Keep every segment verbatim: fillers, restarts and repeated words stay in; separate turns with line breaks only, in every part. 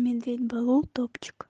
Медведь Балу топчик.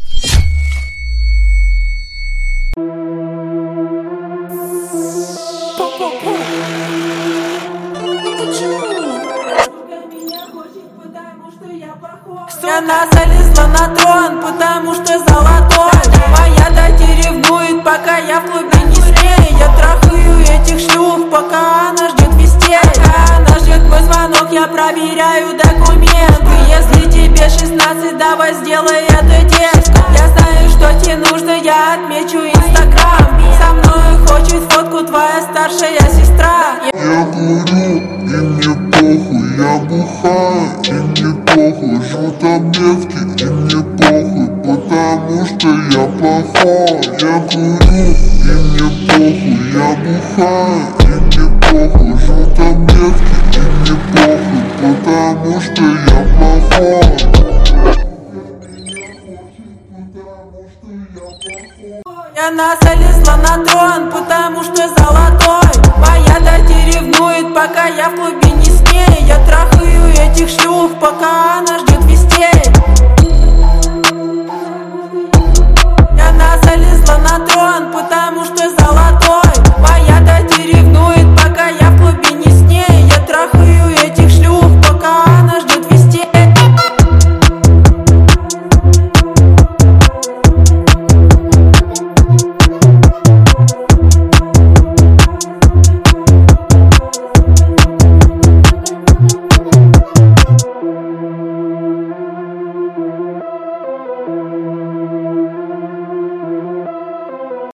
Она залезла на трон, потому что золотой. Моя дать ревнует, пока я в клубе не с ней. Я трахаю этих шлюх, пока она ждет вестей. Пока она ждет мой звонок, я проверяю документы. Если тебе шестнадцать, давай сделай это детство. Я знаю, что тебе нужно, я отмечу инстаграм. Со мной хочет фотку твоя старшая сестра.
Я курю, и мне похуй, я бухаю, и мне похуй. Жру таблетки, и мне похуй, потому что я плохой. Я курю, и мне похуй, я бухаю, и мне похуй. Жру таблетки, и мне похуй, потому что я плохой.
Она залезла на трон, потому что золотой. Моя дать ревнует, пока я в клубе